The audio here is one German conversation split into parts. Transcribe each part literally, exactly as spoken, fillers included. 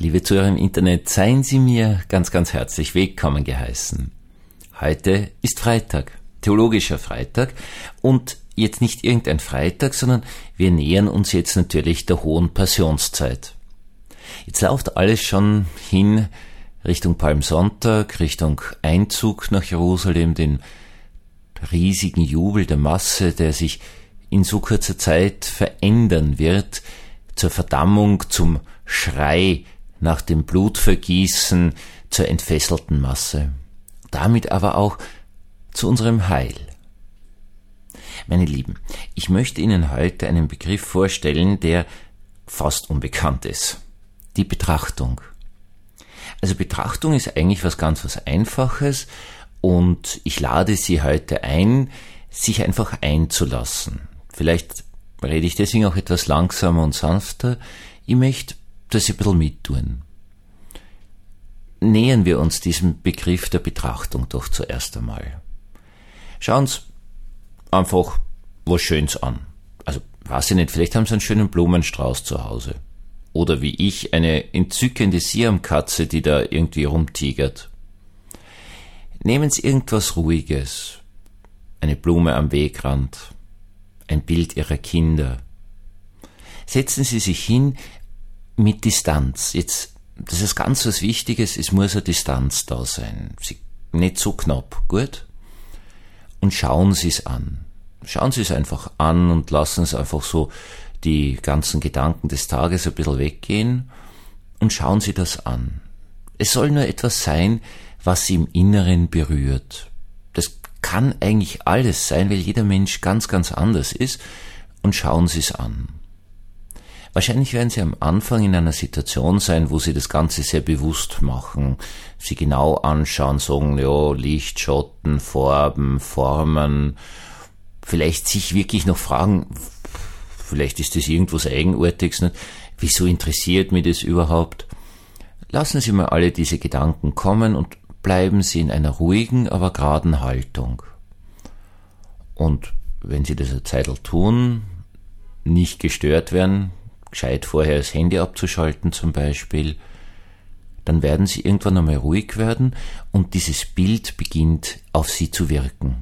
Liebe Zuhörer im Internet, seien Sie mir ganz, ganz herzlich willkommen geheißen. Heute ist Freitag, theologischer Freitag, und jetzt nicht irgendein Freitag, sondern wir nähern uns jetzt natürlich der hohen Passionszeit. Jetzt läuft alles schon hin Richtung Palmsonntag, Richtung Einzug nach Jerusalem, den riesigen Jubel der Masse, der sich in so kurzer Zeit verändern wird, zur Verdammung, zum Schrei nach dem Blutvergießen, zur entfesselten Masse. Damit aber auch zu unserem Heil. Meine Lieben, ich möchte Ihnen heute einen Begriff vorstellen, der fast unbekannt ist. Die Betrachtung. Also Betrachtung ist eigentlich was ganz was Einfaches, und ich lade Sie heute ein, sich einfach einzulassen. Vielleicht rede ich deswegen auch etwas langsamer und sanfter. Ich möchte, dass Sie ein bisschen mittun. Nähern wir uns diesem Begriff der Betrachtung doch zuerst einmal. Schauen Sie einfach was Schönes an. Also, weiß ich nicht, vielleicht haben Sie einen schönen Blumenstrauß zu Hause. Oder wie ich, eine entzückende Siamkatze, die da irgendwie rumtigert. Nehmen Sie irgendwas Ruhiges. Eine Blume am Wegrand. Ein Bild Ihrer Kinder. Setzen Sie sich hin mit Distanz. Jetzt, das ist ganz was Wichtiges, es muss eine Distanz da sein. Sie, nicht so knapp, gut? Und schauen Sie es an. Schauen Sie es einfach an und lassen Sie einfach so die ganzen Gedanken des Tages ein bisschen weggehen und schauen Sie das an. Es soll nur etwas sein, was Sie im Inneren berührt. Das kann eigentlich alles sein, weil jeder Mensch ganz, ganz anders ist, und schauen Sie es an. Wahrscheinlich werden Sie am Anfang in einer Situation sein, wo Sie das Ganze sehr bewusst machen, Sie genau anschauen, sagen, ja, Licht, Schatten, Farben, Formen, vielleicht sich wirklich noch fragen, vielleicht ist das irgendwas Eigenartiges, nicht? Wieso interessiert mich das überhaupt? Lassen Sie mal alle diese Gedanken kommen und bleiben Sie in einer ruhigen, aber geraden Haltung. Und wenn Sie das eine Zeitl tun, nicht gestört werden, gescheit vorher das Handy abzuschalten zum Beispiel, dann werden Sie irgendwann einmal ruhig werden und dieses Bild beginnt auf Sie zu wirken.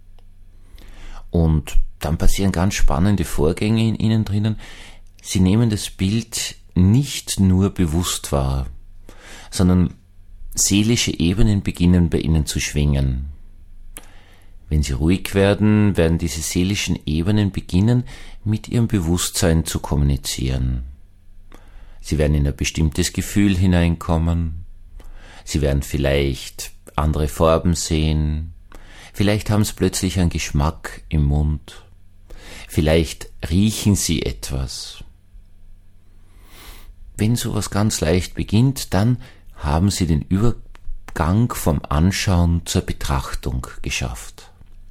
Und dann passieren ganz spannende Vorgänge in Ihnen drinnen. Sie nehmen das Bild nicht nur bewusst wahr, sondern seelische Ebenen beginnen bei Ihnen zu schwingen. Wenn Sie ruhig werden, werden diese seelischen Ebenen beginnen, mit Ihrem Bewusstsein zu kommunizieren. Sie werden in ein bestimmtes Gefühl hineinkommen. Sie werden vielleicht andere Farben sehen. Vielleicht haben Sie plötzlich einen Geschmack im Mund. Vielleicht riechen Sie etwas. Wenn sowas ganz leicht beginnt, dann haben Sie den Übergang vom Anschauen zur Betrachtung geschafft.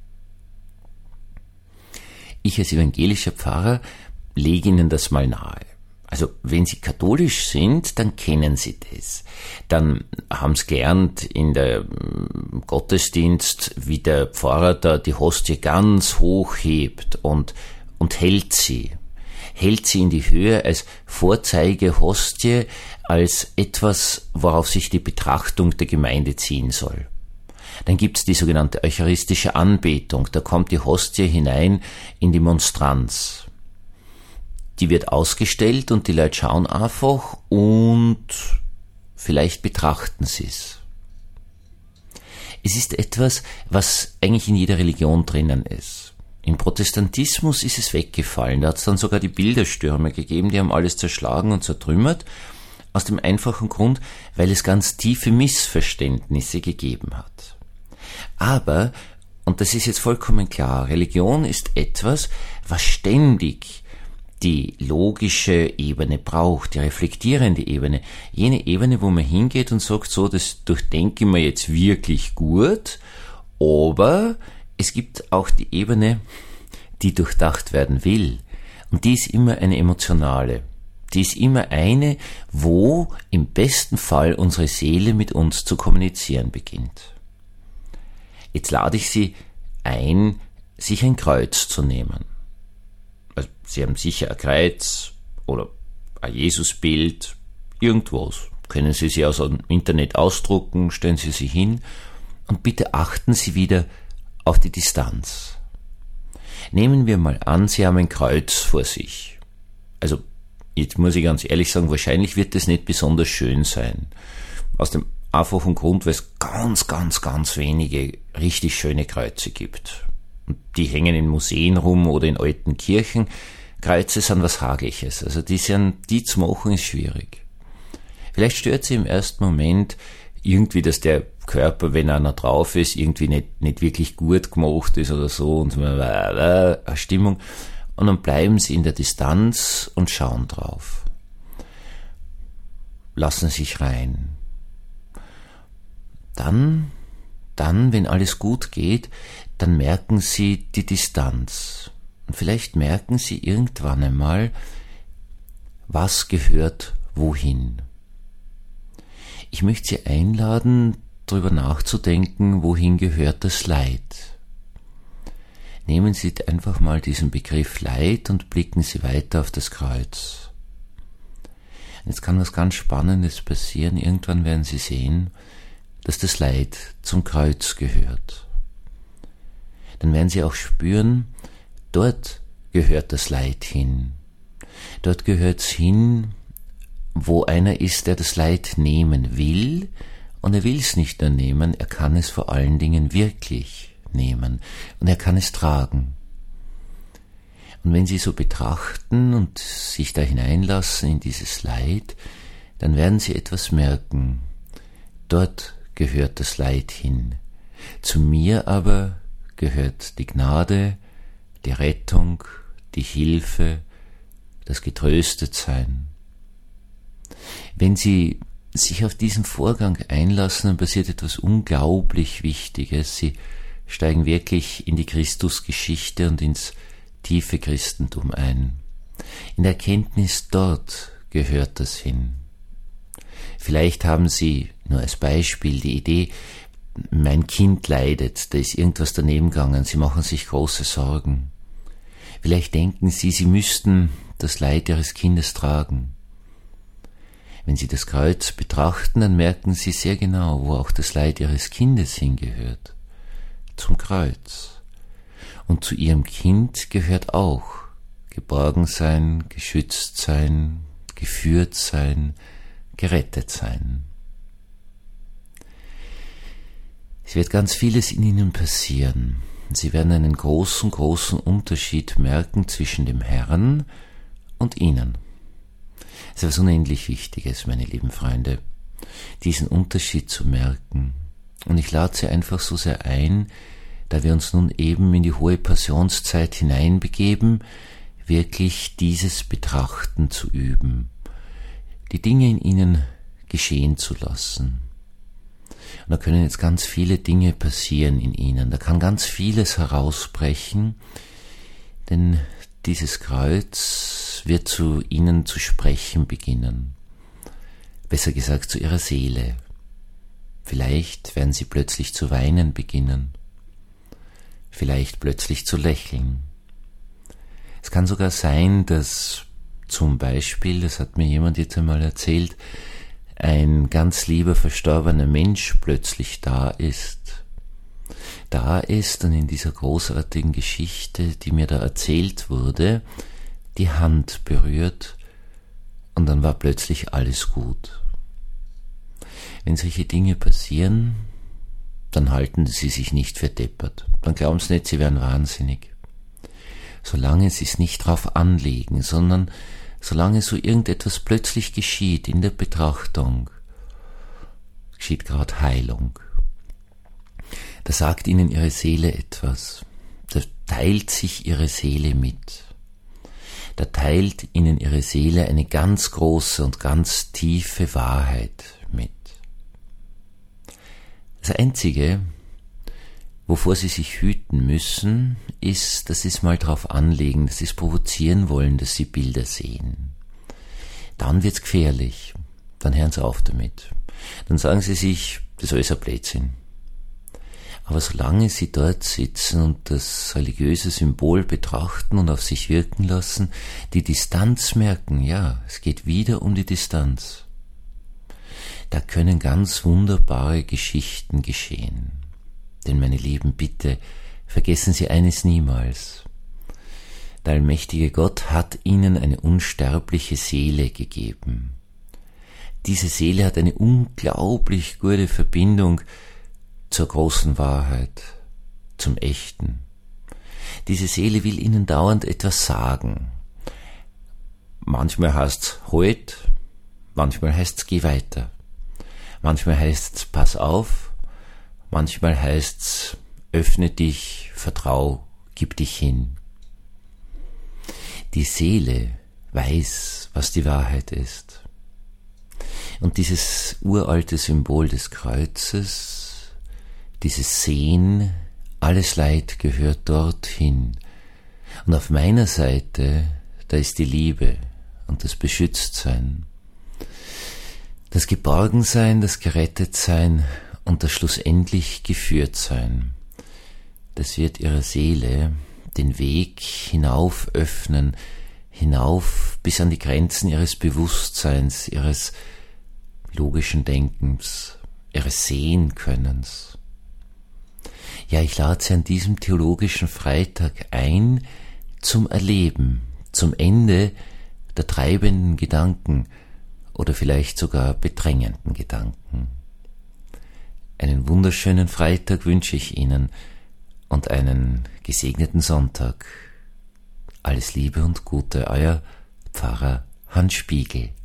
Ich als evangelischer Pfarrer lege Ihnen das mal nahe. Also wenn Sie katholisch sind, dann kennen Sie das. Dann haben Sie gelernt in der Gottesdienst, wie der Pfarrer da die Hostie ganz hoch hebt und, und hält sie. Hält sie in die Höhe als Vorzeigehostie, als etwas, worauf sich die Betrachtung der Gemeinde ziehen soll. Dann gibt's die sogenannte eucharistische Anbetung, da kommt die Hostie hinein in die Monstranz. Die wird ausgestellt und die Leute schauen einfach und vielleicht betrachten sie's. Es ist etwas, was eigentlich in jeder Religion drinnen ist. Im Protestantismus ist es weggefallen, da hat es dann sogar die Bilderstürme gegeben, die haben alles zerschlagen und zertrümmert, aus dem einfachen Grund, weil es ganz tiefe Missverständnisse gegeben hat. Aber, und das ist jetzt vollkommen klar, Religion ist etwas, was ständig die logische Ebene braucht, die reflektierende Ebene, jene Ebene, wo man hingeht und sagt, so, das durchdenke ich mir jetzt wirklich gut, aber es gibt auch die Ebene, die durchdacht werden will, und die ist immer eine emotionale. Die ist immer eine, wo im besten Fall unsere Seele mit uns zu kommunizieren beginnt. Jetzt lade ich Sie ein, sich ein Kreuz zu nehmen. Also Sie haben sicher ein Kreuz oder ein Jesusbild, irgendwas. Können Sie sie aus dem Internet ausdrucken, stellen Sie sie hin und bitte achten Sie wieder auf die Distanz. Nehmen wir mal an, Sie haben ein Kreuz vor sich. Also, jetzt muss ich ganz ehrlich sagen, wahrscheinlich wird es nicht besonders schön sein. Aus dem einfachen Grund, weil es ganz, ganz, ganz wenige richtig schöne Kreuze gibt. Und die hängen in Museen rum oder in alten Kirchen. Kreuze sind was Hagliches. Also die, sind, die zu machen ist schwierig. Vielleicht stört Sie im ersten Moment irgendwie, dass der Körper, wenn einer drauf ist, irgendwie nicht, nicht wirklich gut gemacht ist oder so und eine Stimmung. Und dann bleiben Sie in der Distanz und schauen drauf. Lassen sich rein. Dann, dann, wenn alles gut geht, dann merken Sie die Distanz. Und vielleicht merken Sie irgendwann einmal, was gehört wohin. Ich möchte Sie einladen, darüber nachzudenken, wohin gehört das Leid. Nehmen Sie einfach mal diesen Begriff Leid und blicken Sie weiter auf das Kreuz. Jetzt kann was ganz Spannendes passieren. Irgendwann werden Sie sehen, dass das Leid zum Kreuz gehört. Dann werden Sie auch spüren, dort gehört das Leid hin. Dort gehört es hin, wo einer ist, der das Leid nehmen will, und er will es nicht nur nehmen, er kann es vor allen Dingen wirklich nehmen und er kann es tragen. Und wenn Sie so betrachten und sich da hineinlassen in dieses Leid, dann werden Sie etwas merken. Dort gehört das Leid hin. Zu mir aber gehört die Gnade, die Rettung, die Hilfe, das Getröstetsein. Wenn Sie sich auf diesen Vorgang einlassen, dann passiert etwas unglaublich Wichtiges. Sie steigen wirklich in die Christusgeschichte und ins tiefe Christentum ein. In der Erkenntnis, dort gehört das hin. Vielleicht haben Sie, nur als Beispiel, die Idee, mein Kind leidet, da ist irgendwas daneben gegangen, Sie machen sich große Sorgen. Vielleicht denken Sie, Sie müssten das Leid Ihres Kindes tragen. Wenn Sie das Kreuz betrachten, dann merken Sie sehr genau, wo auch das Leid Ihres Kindes hingehört. Zum Kreuz. Und zu Ihrem Kind gehört auch geborgen sein, geschützt sein, geführt sein, gerettet sein. Es wird ganz vieles in Ihnen passieren. Sie werden einen großen, großen Unterschied merken zwischen dem Herrn und Ihnen. Es ist etwas unendlich Wichtiges, meine lieben Freunde, diesen Unterschied zu merken. Und ich lade Sie einfach so sehr ein, da wir uns nun eben in die hohe Passionszeit hineinbegeben, wirklich dieses Betrachten zu üben, die Dinge in Ihnen geschehen zu lassen. Und da können jetzt ganz viele Dinge passieren in Ihnen, da kann ganz vieles herausbrechen, denn dieses Kreuz wird zu Ihnen zu sprechen beginnen. Besser gesagt zu Ihrer Seele. Vielleicht werden Sie plötzlich zu weinen beginnen. Vielleicht plötzlich zu lächeln. Es kann sogar sein, dass zum Beispiel, das hat mir jemand jetzt einmal erzählt, ein ganz lieber verstorbener Mensch plötzlich da ist. Da ist und in dieser großartigen Geschichte, die mir da erzählt wurde, die Hand berührt und dann war plötzlich alles gut. Wenn solche Dinge passieren, dann halten Sie sich nicht für deppert. Dann glauben Sie nicht, Sie wären wahnsinnig. Solange Sie es nicht drauf anlegen, sondern solange so irgendetwas plötzlich geschieht in der Betrachtung, geschieht gerade Heilung. Da sagt Ihnen Ihre Seele etwas. Da teilt sich Ihre Seele mit. Da teilt Ihnen Ihre Seele eine ganz große und ganz tiefe Wahrheit mit. Das Einzige, wovor Sie sich hüten müssen, ist, dass Sie es mal drauf anlegen, dass Sie es provozieren wollen, dass Sie Bilder sehen. Dann wird's gefährlich. Dann hören Sie auf damit. Dann sagen Sie sich, das ist alles ein Blödsinn. Aber solange Sie dort sitzen und das religiöse Symbol betrachten und auf sich wirken lassen, die Distanz merken, ja, es geht wieder um die Distanz. Da können ganz wunderbare Geschichten geschehen. Denn meine Lieben, bitte vergessen Sie eines niemals. Der allmächtige Gott hat Ihnen eine unsterbliche Seele gegeben. Diese Seele hat eine unglaublich gute Verbindung zur großen Wahrheit, zum Echten. Diese Seele will Ihnen dauernd etwas sagen. Manchmal heißt's halt, manchmal heißt's geh weiter. Manchmal heißt's pass auf, manchmal heißt's öffne dich, vertrau, gib dich hin. Die Seele weiß, was die Wahrheit ist. Und dieses uralte Symbol des Kreuzes, dieses Sehen, alles Leid gehört dorthin. Und auf meiner Seite, da ist die Liebe und das Beschütztsein, das Geborgensein, das Gerettetsein und das schlussendlich Geführtsein. Das wird ihrer Seele den Weg hinauf öffnen, hinauf bis an die Grenzen ihres Bewusstseins, ihres logischen Denkens, ihres Sehenkönnens. Ja, ich lade Sie an diesem theologischen Freitag ein zum Erleben, zum Ende der treibenden Gedanken oder vielleicht sogar bedrängenden Gedanken. Einen wunderschönen Freitag wünsche ich Ihnen und einen gesegneten Sonntag. Alles Liebe und Gute, euer Pfarrer Hans Spiegel.